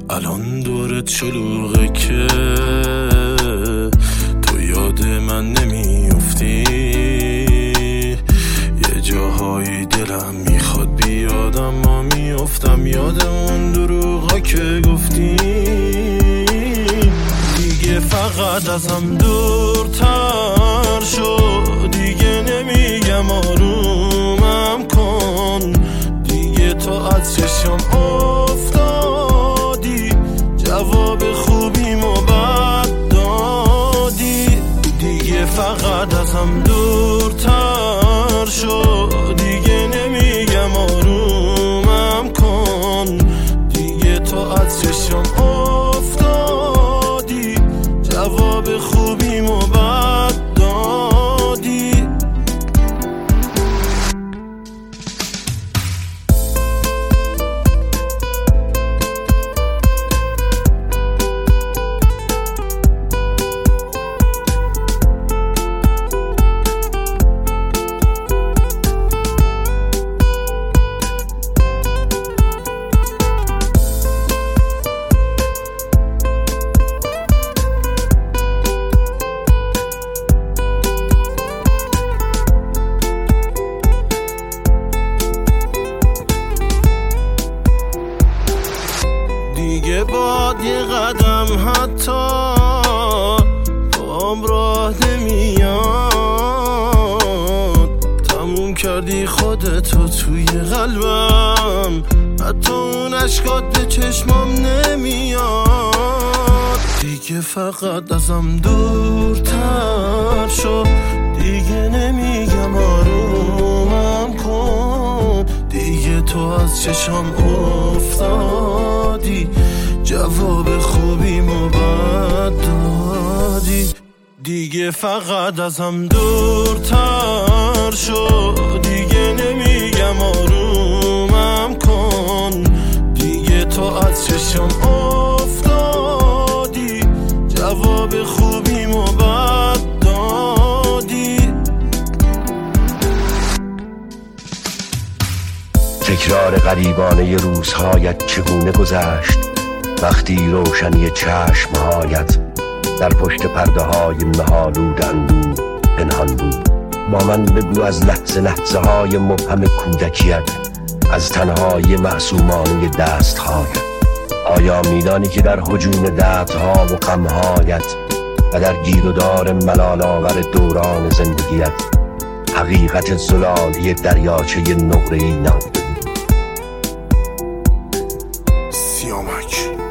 الان دورت شلوغه که تو یاد من نمیافتی، یه جاهایی دلم میخواد بیادم اما میافتم یاد اون دروغا که گفتی. دیگه فقط ازم دورتر شد، دیگه نمیگم آرومم کن، دیگه تو از چشم افتادی، جواب خوبیمو بد دادی. دیگه فقط ازم دورتر شد، دیگه نمیگم آرومم کن، دیگه تو از چشم افتادی، جواب خوبیمو بد دادی. دیگه باد یه قدم حتی پام راه نمیاد، تموم کردی خودتو توی قلبم، حتی اون عشقات به چشمام نمیاد. دیگه فقط ازم دورتر شد، دیگه نمیگم آرومم کن، دیگه تو از چشم افتادی، جواب خوبیمو بد دادی. دیگه فقط ازم دورتر شد، دیگه نمیگم آرومم کن، دیگه تو از چشم افتادی، جواب خوبیمو بد دادی. تکرار غریبانه روزهایت چگونه گذشت وقتی روشنی چشمهایت در پشت پرده های مه‌آلود اندوه پنهان بود. با من بگو از لحظه لحظه های مبهم کودکیت، از تنهایی معصومانه دستهایت. آیا میدانی که در هجوم دردها و غمهایت و در گیر و دار ملال آور دوران زندگیت حقیقت زلالی دریاچه نقره‌ای نبود؟ سیامک